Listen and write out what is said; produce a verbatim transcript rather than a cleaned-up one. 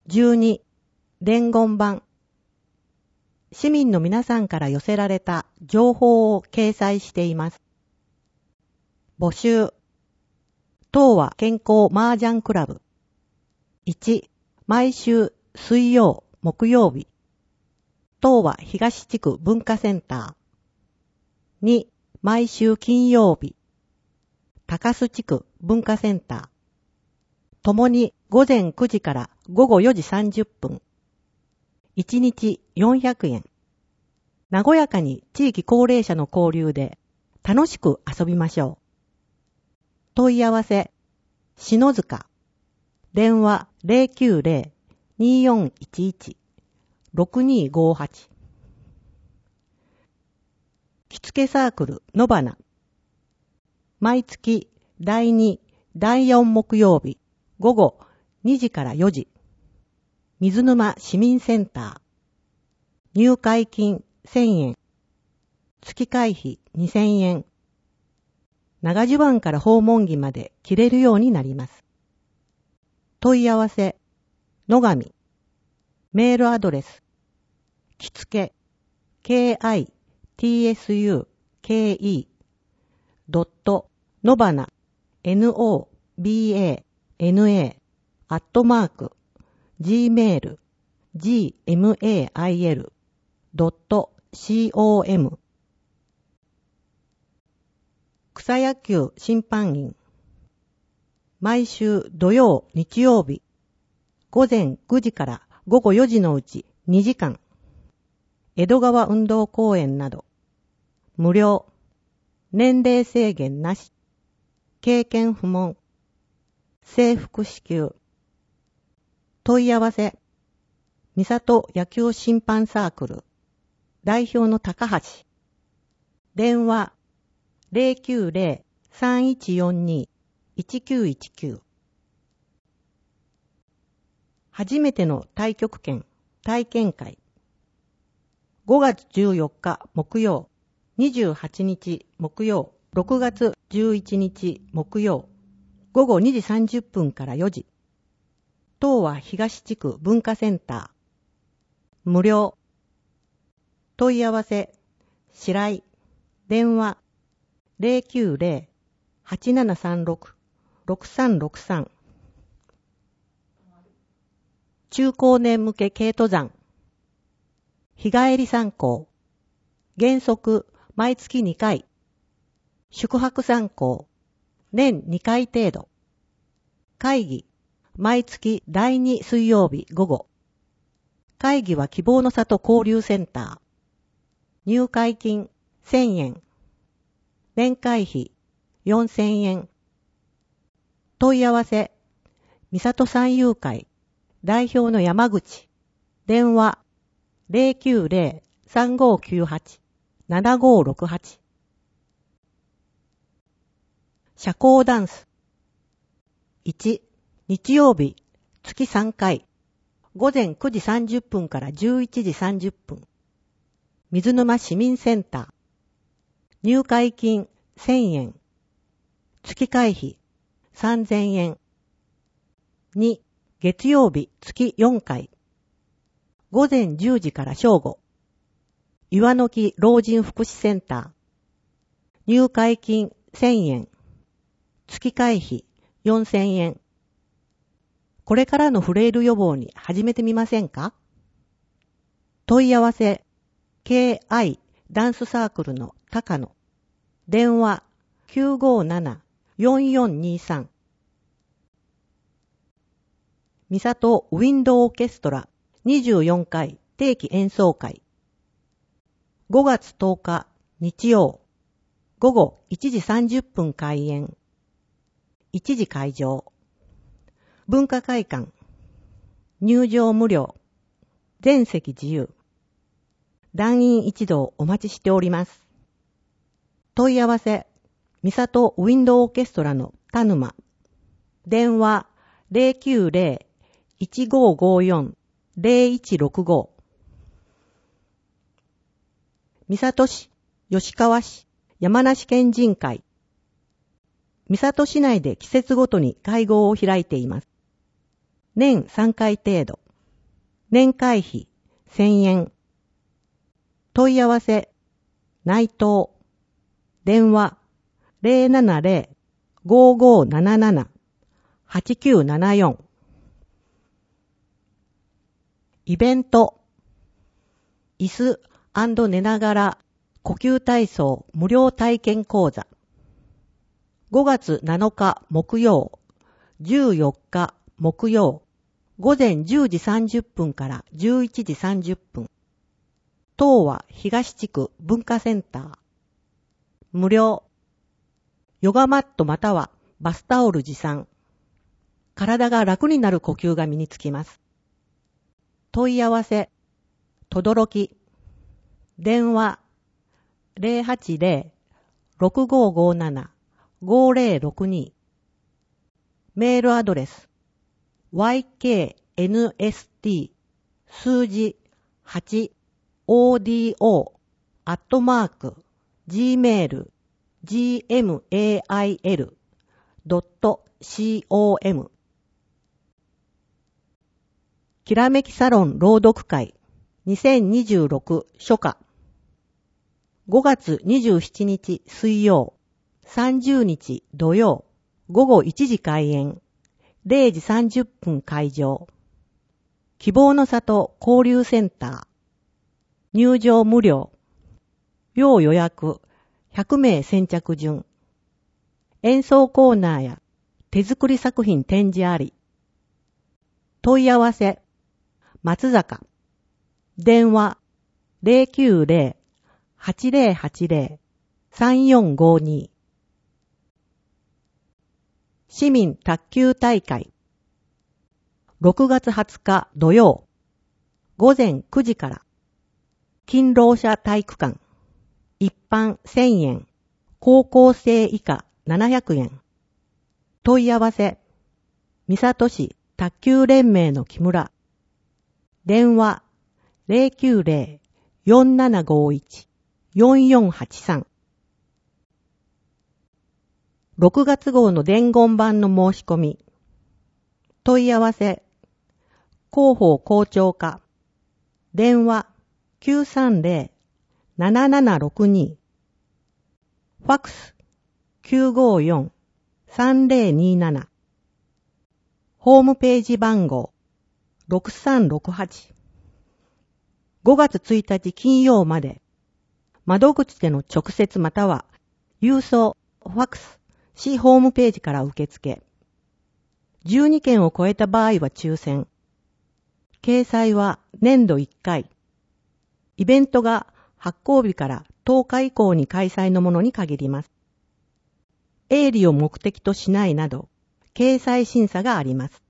じゅうに伝言板。市民の皆さんから寄せられた情報を掲載しています。募集。東和健康麻雀クラブ。いち、毎週水曜、木曜日。東和東地区文化センター。に、毎週金曜日。高須地区文化センター。ともに午前くじから午後よじさんじゅっぷん。いちにちよんひゃくえん。和やかに地域高齢者の交流で楽しく遊びましょう。問い合わせ、篠塚。電話 ゼロきゅうゼロ にーよんいちいち ろくにーごはち。着付けサークル野花。毎月だいに、だいよん木曜日午後にじからよじ。水沼市民センター。入会金せんえん。月会費にせんえん。長襦袢から訪問着まで着れるようになります。問い合わせ、野上。メールアドレス、着付け、kitsuke、ドット、野花、nobana、アットマーク、gmail、gmail、ドット、com。草野球審判員。毎週土曜、日曜日、午前くじから午後よじのうちにじかん。江戸川運動公園など。無料。年齢制限なし。経験不問。制服支給。問い合わせ。三郷野球審判サークル。代表の高橋。電話。ゼロきゅうゼロ さんいちよんに いちきゅういちきゅう。初めての太極拳体験会。ごがつじゅうよっか木曜、にじゅうはちにち木曜、ろくがつじゅういちにち木曜、ごごにじさんじゅっぷんからよじ。東和東地区文化センター。無料。問い合わせ、白井。電話、ゼロきゅうゼロ はちななさんろく ろくさんろくさん。中高年向け軽登山。日帰り参考。原則、毎月にかい。宿泊参考。年にかい程度。会議。毎月だいに水曜日午後。会議は希望の里交流センター。入会金せんえん。年会費よんせんえん。問い合わせ、三郷山友会代表の山口。電話ゼロきゅうゼロ さんごきゅうはち ななごろくはち。社交ダンス。いち、日曜日月さんかい。午前くじさんじゅっぷんからじゅういちじさんじゅっぷん。水沼市民センター。入会金せんえん。月会費さんぜんえん。に、月曜日月よんかい。午前じゅうじから正午。岩の木老人福祉センター。入会金せんえん。月会費よんせんえん。これからのフレイル予防に始めてみませんか？問い合わせ、ケーアイ ダンスサークルの高野。電話きゅうごなな よんよんにさん。三郷ウィンドオーケストラにじゅうよんかい定期演奏会。ごがつとおか日曜。午後いちじさんじゅっぷん開演。いちじ会場。文化会館。入場無料。全席自由。団員一同お待ちしております。問い合わせ、三郷ウィンドオーケストラの田沼。電話ゼロきゅうゼロ いちごごよん ゼロいちろくご。三郷市、吉川市、山梨県人会。三郷市内で季節ごとに会合を開いています。年さんかい程度。 年会費せんえん。問い合わせ内藤。電話 ゼロななゼロ ごーごーなななな はちきゅうななよん。イベント椅子&寝ながら呼吸体操無料体験講座ごがつなのか木曜、じゅうよっか木曜、午前じゅうじさんじゅっぷんからじゅういちじさんじゅっぷん。東和東地区文化センター。無料。ヨガマットまたはバスタオル持参。体が楽になる呼吸が身につきます。問い合わせ、とどろき。電話、ゼロはちゼロ ろくごーごーなな ごーゼロろくに。メールアドレス、ワイケーエヌエスティー 数字はち オーディーオー アットマーク gmail gmail ドット com きらめきサロン朗読会にせんにじゅうろく初夏ごがつにじゅうしちにち水曜さんじゅうにち土曜午後いちじ開演れいじさんじゅっぷん会場希望の里交流センター入場無料要予約ひゃくめい先着順演奏コーナーや手作り作品展示あり問い合わせ松坂電話 ゼロきゅうゼロ はちゼロはちゼロ さんよんごに 市民卓球大会ろくがつはつか土曜午前くじから勤労者体育館一般せんえん高校生以下ななひゃくえん問い合わせ三郷市卓球連盟の木村電話 ゼロきゅうゼロ よんななごいち よんよんはちさん ろくがつ号の伝言版の申し込み問い合わせ広報校長課電話 きゅうさんゼロ ななななろくに ファックス きゅうごよん さんゼロになな ホームページ番号ろくさんろくはちごがつついたち金曜まで窓口での直接または郵送ファックス市ホームページから受付じゅうにけんを超えた場合は抽選掲載は年度いっかいイベントが発行日からとおか以降に開催のものに限ります営利を目的としないなど掲載審査があります